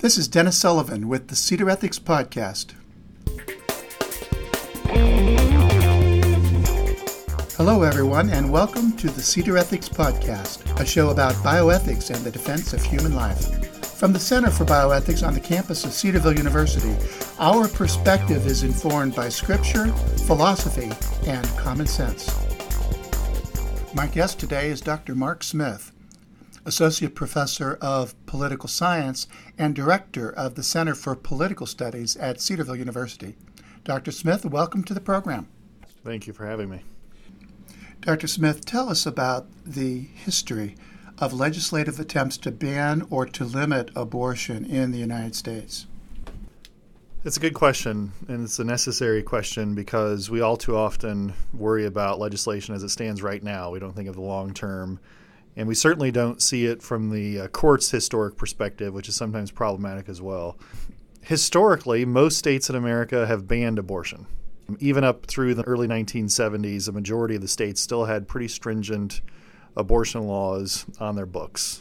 This is Dennis Sullivan with the Cedar Ethics Podcast. Hello, everyone, and welcome to the Cedar Ethics Podcast, a show about bioethics and the defense of human life. From the Center for Bioethics on the campus of Cedarville University, our perspective is informed by scripture, philosophy, and common sense. My guest today is Dr. Mark Smith, Associate Professor of Political Science and Director of the Center for Political Studies at Cedarville University. Dr. Smith, welcome to the program. Thank you for having me. Dr. Smith, tell us about the history of legislative attempts to ban or to limit abortion in the United States. It's a good question, and it's a necessary question because we all too often worry about legislation as it stands right now. We don't think of the long term, and we certainly don't see it from the court's historic perspective, which is sometimes problematic as well. Historically, most states in America have banned abortion. Even up through the early 1970s, a majority of the states still had pretty stringent abortion laws on their books.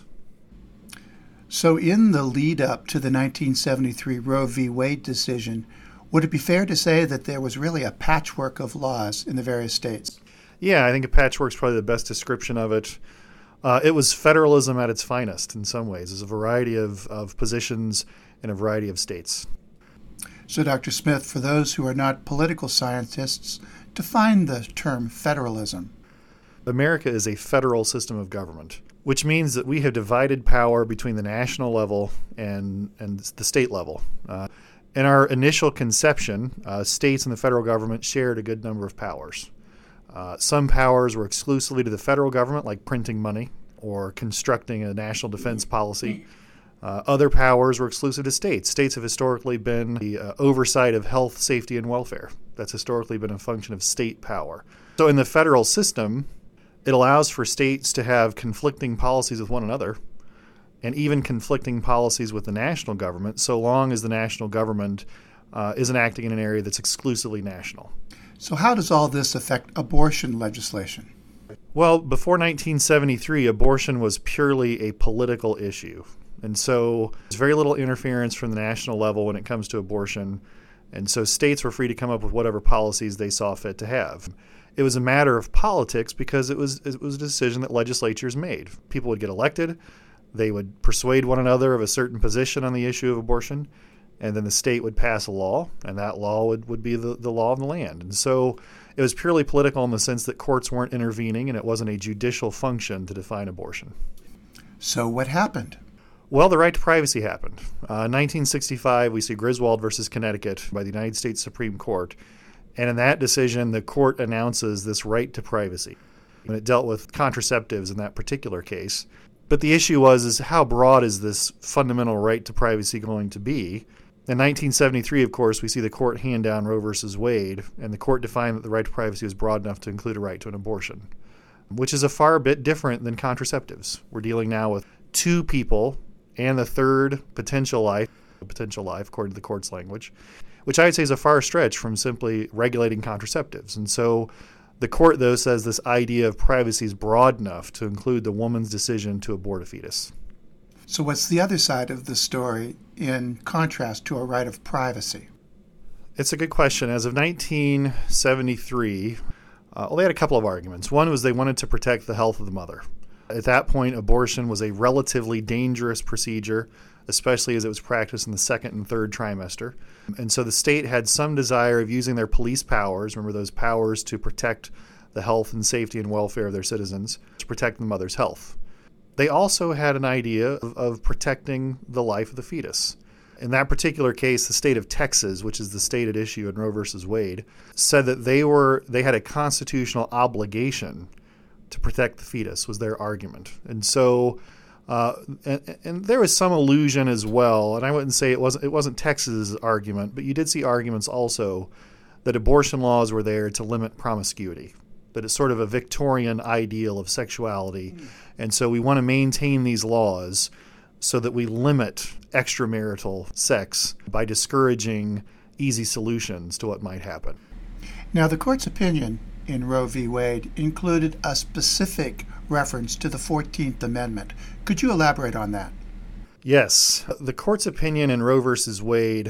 So in the lead up to the 1973 Roe v. Wade decision, would it be fair to say that there was really a patchwork of laws in the various states? Yeah, I think a patchwork is probably the best description of it. It was federalism at its finest in some ways. There's a variety of positions in a variety of states. So, Dr. Smith, for those who are not political scientists, define the term federalism. America is a federal system of government, which means that we have divided power between the national level and the state level. In our initial conception, states and the federal government shared a good number of powers. Some powers were exclusively to the federal government, like printing money or constructing a national defense policy. Other powers were exclusive to states. States have historically been the oversight of health, safety, and welfare. That's historically been a function of state power. So in the federal system, it allows for states to have conflicting policies with one another and even conflicting policies with the national government, so long as the national government isn't acting in an area that's exclusively national. So how does all this affect abortion legislation? Well, before 1973, abortion was purely a political issue. And so there's very little interference from the national level when it comes to abortion. And so states were free to come up with whatever policies they saw fit to have. It was a matter of politics because it was a decision that legislatures made. People would get elected. They would persuade one another of a certain position on the issue of abortion. And then the state would pass a law, and that law would be the law of the land. And so it was purely political in the sense that courts weren't intervening, and it wasn't a judicial function to define abortion. So what happened? Well, the right to privacy happened. In 1965, we see Griswold versus Connecticut by the United States Supreme Court. And in that decision, the court announces this right to privacy. And it dealt with contraceptives in that particular case. But the issue is how broad is this fundamental right to privacy going to be? In 1973, of course, we see the court hand down Roe versus Wade, and the court defined that the right to privacy was broad enough to include a right to an abortion, which is a far bit different than contraceptives. We're dealing now with two people and the third potential life, according to the court's language, which I would say is a far stretch from simply regulating contraceptives. And so the court, though, says this idea of privacy is broad enough to include the woman's decision to abort a fetus. So what's the other side of the story in contrast to a right of privacy? It's a good question. As of 1973, they had a couple of arguments. One was they wanted to protect the health of the mother. At that point, abortion was a relatively dangerous procedure, especially as it was practiced in the second and third trimester. And so the state had some desire of using their police powers, remember those powers to protect the health and safety and welfare of their citizens, to protect the mother's health. They also had an idea of protecting the life of the fetus. In that particular case, the state of Texas, which is the state at issue in Roe versus Wade, said that they had a constitutional obligation to protect the fetus, was their argument. And so and there was some allusion as well, and I wouldn't say it wasn't Texas' argument, but you did see arguments also that abortion laws were there to limit promiscuity, that it's sort of a Victorian ideal of sexuality. And so we want to maintain these laws so that we limit extramarital sex by discouraging easy solutions to what might happen. Now, the court's opinion in Roe v. Wade included a specific reference to the 14th Amendment. Could you elaborate on that? Yes. The court's opinion in Roe versus Wade,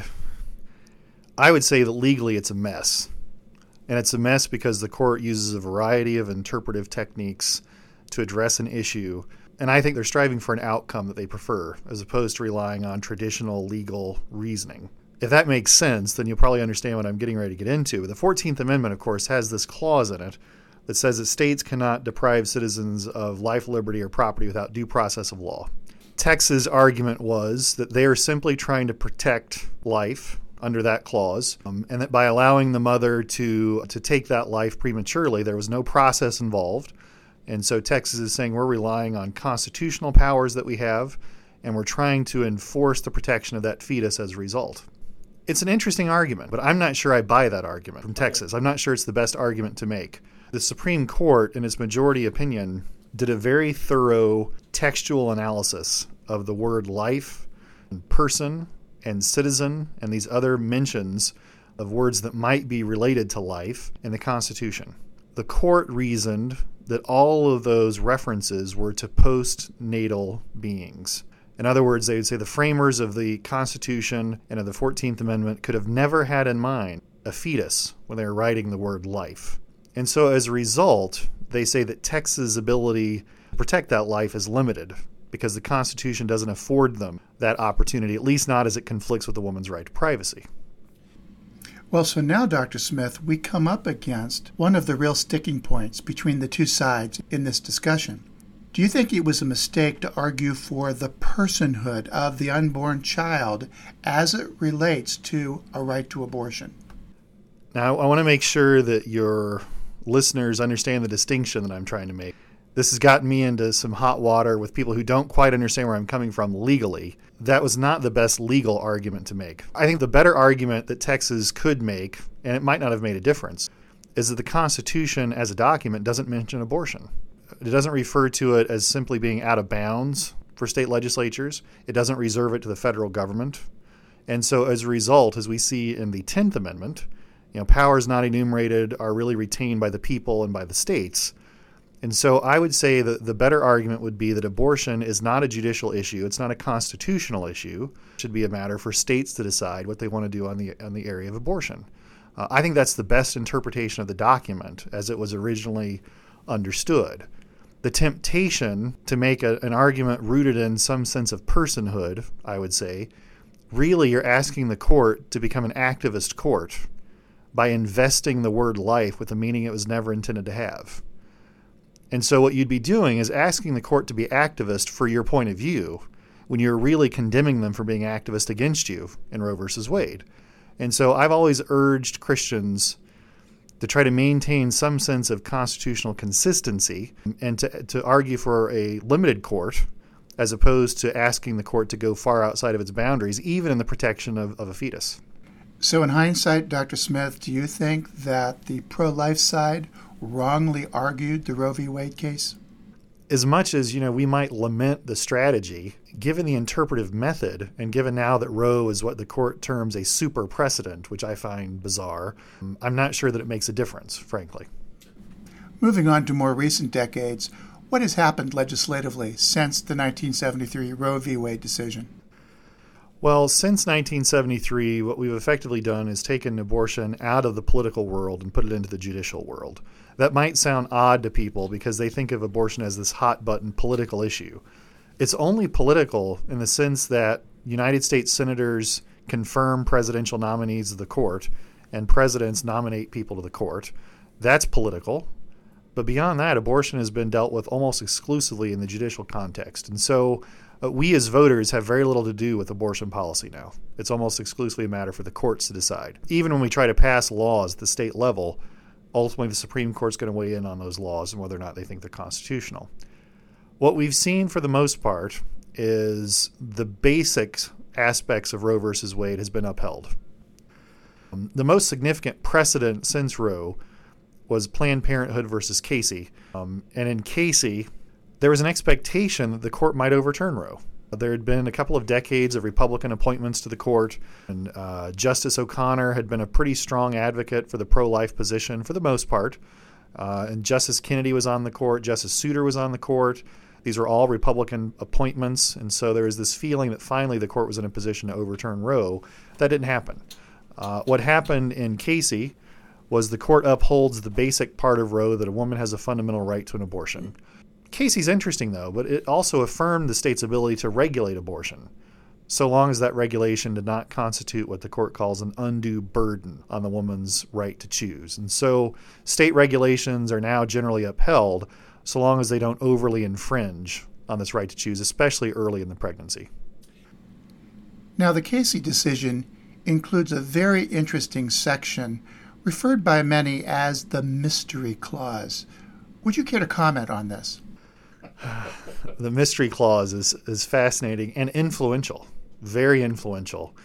I would say that legally it's a mess. And it's a mess because the court uses a variety of interpretive techniques to address an issue. And I think they're striving for an outcome that they prefer, as opposed to relying on traditional legal reasoning. If that makes sense, then you'll probably understand what I'm getting ready to get into. But the 14th Amendment, of course, has this clause in it that says that states cannot deprive citizens of life, liberty, or property without due process of law. Texas' argument was that they are simply trying to protect life under that clause, and that by allowing the mother to take that life prematurely, there was no process involved. And so Texas is saying we're relying on constitutional powers that we have, and we're trying to enforce the protection of that fetus as a result. It's an interesting argument, but I'm not sure I buy that argument from Texas. I'm not sure it's the best argument to make. The Supreme Court, in its majority opinion, did a very thorough textual analysis of the word life, and person, and citizen, and these other mentions of words that might be related to life in the Constitution. The court reasoned that all of those references were to postnatal beings. In other words, they would say the framers of the Constitution and of the 14th Amendment could have never had in mind a fetus when they were writing the word life. And so as a result, they say that Texas' ability to protect that life is limited because the Constitution doesn't afford them that opportunity, at least not as it conflicts with the woman's right to privacy. Well, so now, Dr. Smith, we come up against one of the real sticking points between the two sides in this discussion. Do you think it was a mistake to argue for the personhood of the unborn child as it relates to a right to abortion? Now, I want to make sure that your listeners understand the distinction that I'm trying to make. This has gotten me into some hot water with people who don't quite understand where I'm coming from legally. That was not the best legal argument to make. I think the better argument that Texas could make, and it might not have made a difference, is that the Constitution as a document doesn't mention abortion. It doesn't refer to it as simply being out of bounds for state legislatures. It doesn't reserve it to the federal government. And so as a result, as we see in the 10th Amendment, powers not enumerated are really retained by the people and by the states. And so I would say that the better argument would be that abortion is not a judicial issue. It's not a constitutional issue. It should be a matter for states to decide what they want to do on the area of abortion. I think that's the best interpretation of the document as it was originally understood. The temptation to make an argument rooted in some sense of personhood, I would say, really you're asking the court to become an activist court by investing the word life with a meaning it was never intended to have. And so what you'd be doing is asking the court to be activist for your point of view when you're really condemning them for being activist against you in Roe versus Wade. And so I've always urged Christians to try to maintain some sense of constitutional consistency and to argue for a limited court as opposed to asking the court to go far outside of its boundaries, even in the protection of a fetus. So in hindsight, Dr. Smith, do you think that the pro-life side wrongly argued the Roe v. Wade case? As much as, we might lament the strategy, given the interpretive method, and given now that Roe is what the court terms a super precedent, which I find bizarre, I'm not sure that it makes a difference, frankly. Moving on to more recent decades, what has happened legislatively since the 1973 Roe v. Wade decision? Well, since 1973, what we've effectively done is taken abortion out of the political world and put it into the judicial world. That might sound odd to people because they think of abortion as this hot-button political issue. It's only political in the sense that United States senators confirm presidential nominees of the court and presidents nominate people to the court. That's political. But beyond that, abortion has been dealt with almost exclusively in the judicial context. And so we as voters have very little to do with abortion policy now. It's almost exclusively a matter for the courts to decide. Even when we try to pass laws at the state level, ultimately the Supreme Court's going to weigh in on those laws and whether or not they think they're constitutional. What we've seen for the most part is the basic aspects of Roe versus Wade has been upheld. The most significant precedent since Roe was Planned Parenthood versus Casey. And in Casey, there was an expectation that the court might overturn Roe. There had been a couple of decades of Republican appointments to the court, and Justice O'Connor had been a pretty strong advocate for the pro-life position for the most part. And Justice Kennedy was on the court. Justice Souter was on the court. These were all Republican appointments, and so there was this feeling that finally the court was in a position to overturn Roe. That didn't happen. What happened in Casey was the court upholds the basic part of Roe that a woman has a fundamental right to an abortion. Casey's interesting, though, but it also affirmed the state's ability to regulate abortion, so long as that regulation did not constitute what the court calls an undue burden on the woman's right to choose. And so state regulations are now generally upheld so long as they don't overly infringe on this right to choose, especially early in the pregnancy. Now, the Casey decision includes a very interesting section referred by many as the mystery clause. Would you care to comment on this? The mystery clause is fascinating and influential, very influential.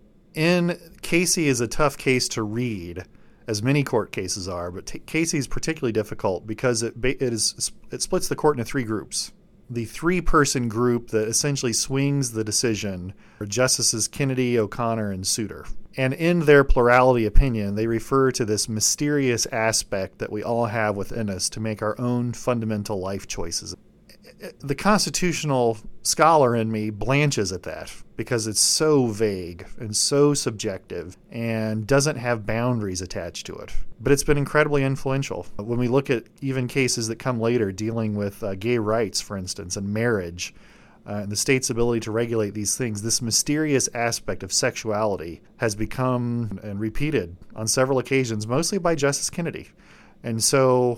Casey is a tough case to read, as many court cases are, but Casey is particularly difficult because it splits the court into three groups. The three-person group that essentially swings the decision are Justices Kennedy, O'Connor, and Souter. And in their plurality opinion, they refer to this mysterious aspect that we all have within us to make our own fundamental life choices. The constitutional scholar in me blanches at that because it's so vague and so subjective and doesn't have boundaries attached to it. But it's been incredibly influential. When we look at even cases that come later dealing with gay rights, for instance, and marriage, and the state's ability to regulate these things, this mysterious aspect of sexuality has become and repeated on several occasions, mostly by Justice Kennedy. And so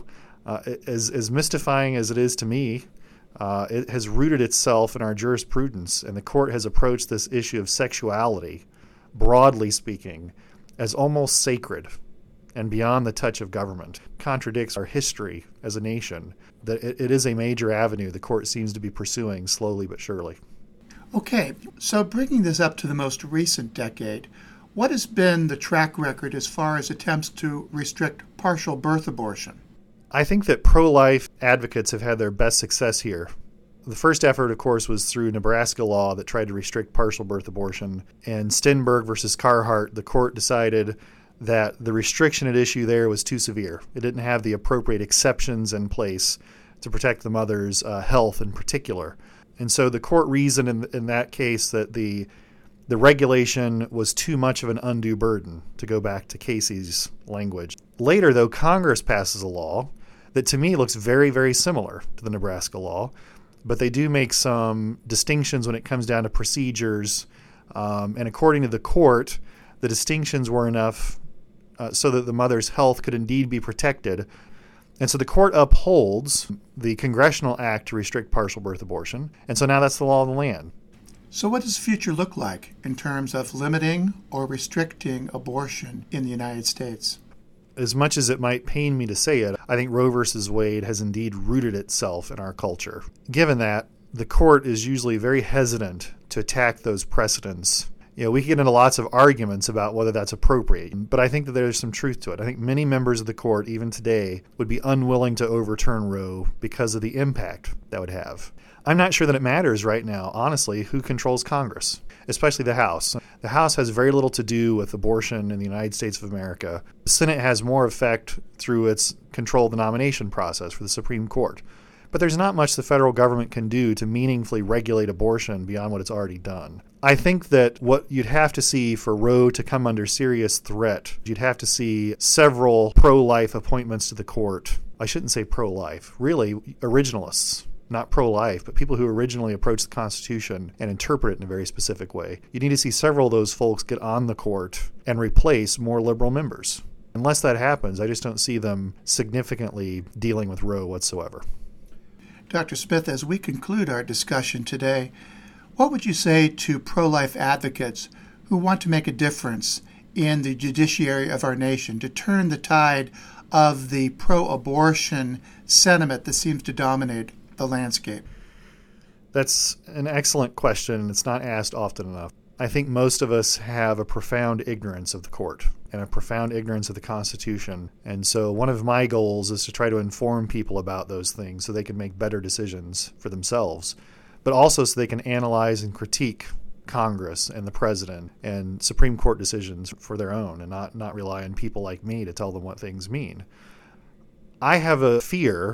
as mystifying as it is to me, it has rooted itself in our jurisprudence, and the court has approached this issue of sexuality, broadly speaking, as almost sacred and beyond the touch of government. It contradicts our history as a nation, that it is a major avenue the court seems to be pursuing slowly but surely. Okay, so bringing this up to the most recent decade, what has been the track record as far as attempts to restrict partial birth abortion? I think that pro-life advocates have had their best success here. The first effort, of course, was through Nebraska law that tried to restrict partial birth abortion. In Stenberg versus Carhart, the court decided that the restriction at issue there was too severe. It didn't have the appropriate exceptions in place to protect the mother's health in particular. And so the court reasoned in that case that the regulation was too much of an undue burden, to go back to Casey's language. Later, though, Congress passes a law that to me looks very, very similar to the Nebraska law, but they do make some distinctions when it comes down to procedures. And according to the court, the distinctions were enough so that the mother's health could indeed be protected. And so the court upholds the congressional act to restrict partial birth abortion. And so now that's the law of the land. So what does the future look like in terms of limiting or restricting abortion in the United States? As much as it might pain me to say it, I think Roe versus Wade has indeed rooted itself in our culture. Given that, the court is usually very hesitant to attack those precedents. We can get into lots of arguments about whether that's appropriate, but I think that there's some truth to it. I think many members of the court, even today, would be unwilling to overturn Roe because of the impact that would have. I'm not sure that it matters right now, honestly, who controls Congress, especially the House. The House has very little to do with abortion in the United States of America. The Senate has more effect through its control of the nomination process for the Supreme Court. But there's not much the federal government can do to meaningfully regulate abortion beyond what it's already done. I think that what you'd have to see for Roe to come under serious threat, you'd have to see several pro-life appointments to the court. I shouldn't say pro-life, really originalists. Not pro-life, but people who originally approached the Constitution and interpret it in a very specific way. You need to see several of those folks get on the court and replace more liberal members. Unless that happens, I just don't see them significantly dealing with Roe whatsoever. Dr. Smith, as we conclude our discussion today, what would you say to pro-life advocates who want to make a difference in the judiciary of our nation to turn the tide of the pro-abortion sentiment that seems to dominate the landscape? That's an excellent question, and it's not asked often enough. I think most of us have a profound ignorance of the court and a profound ignorance of the Constitution. And so one of my goals is to try to inform people about those things so they can make better decisions for themselves, but also so they can analyze and critique Congress and the president and Supreme Court decisions for their own and not rely on people like me to tell them what things mean. I have a fear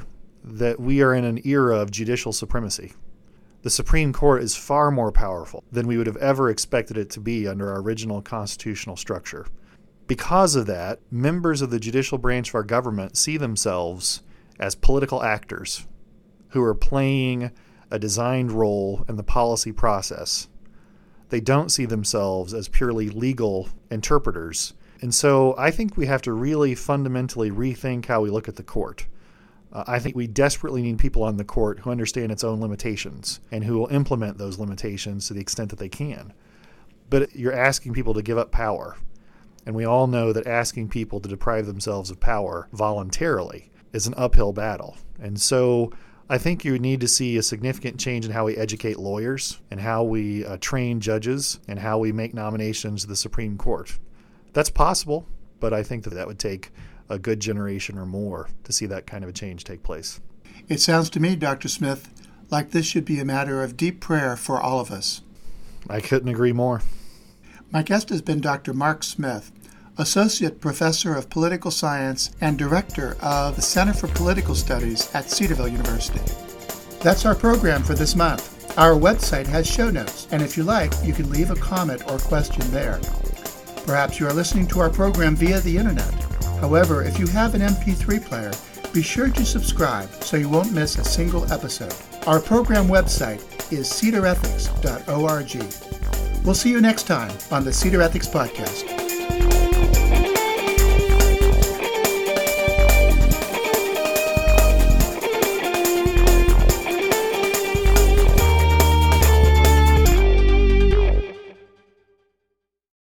that we are in an era of judicial supremacy. The Supreme Court is far more powerful than we would have ever expected it to be under our original constitutional structure. Because of that, members of the judicial branch of our government see themselves as political actors who are playing a designed role in the policy process. They don't see themselves as purely legal interpreters. And so I think we have to really fundamentally rethink how we look at the court. I think we desperately need people on the court who understand its own limitations and who will implement those limitations to the extent that they can. But you're asking people to give up power. And we all know that asking people to deprive themselves of power voluntarily is an uphill battle. And so I think you need to see a significant change in how we educate lawyers and how we train judges and how we make nominations to the Supreme Court. That's possible, but I think that would take a good generation or more to see that kind of a change take place. It sounds to me, Dr. Smith, like this should be a matter of deep prayer for all of us. I couldn't agree more. My guest has been Dr. Mark Smith, Associate Professor of Political Science and Director of the Center for Political Studies at Cedarville University. That's our program for this month. Our website has show notes, and if you like, you can leave a comment or question there. Perhaps you are listening to our program via the internet. However, if you have an MP3 player, be sure to subscribe so you won't miss a single episode. Our program website is cedarethics.org. We'll see you next time on the Cedar Ethics Podcast.